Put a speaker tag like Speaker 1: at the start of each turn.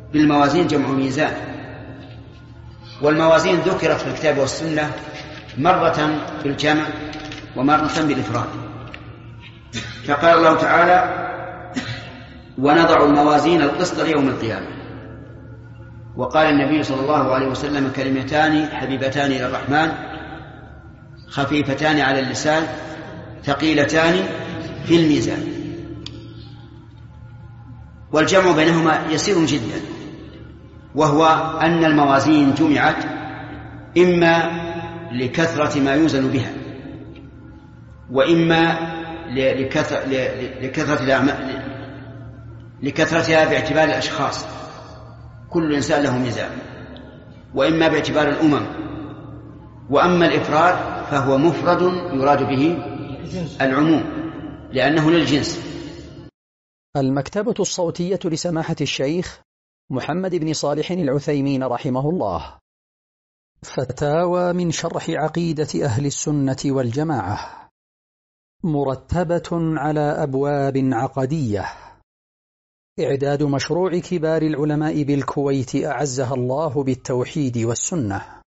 Speaker 1: بالموازين جمع ميزان، والموازين ذكرت في الكتاب والسنة مرة بالجمع ومرة بالإفراد. فقال الله تعالى: ونضع الموازين القسط ليوم القيامة. وقال النبي صلى الله عليه وسلم: كلمتان حبيبتان إلى الرحمن خفيفتان على اللسان ثقيلتان في الميزان. والجمع بينهما يسير جدا، وهو أن الموازين جمعت إما لكثرة ما يوزن بها، وإما لكثرتها باعتبار الأشخاص، كل إنسان له ميزان، وإما باعتبار الأمم. وأما الإفراد فهو مفرد يراد به العموم لأنه للجنس.
Speaker 2: المكتبة الصوتية لسماحة الشيخ محمد بن صالح العثيمين رحمه الله. فتاوى من شرح عقيدة أهل السنة والجماعة، مرتبة على أبواب عقدية. إعداد مشروع كبار العلماء بالكويت أعزها الله بالتوحيد والسنة.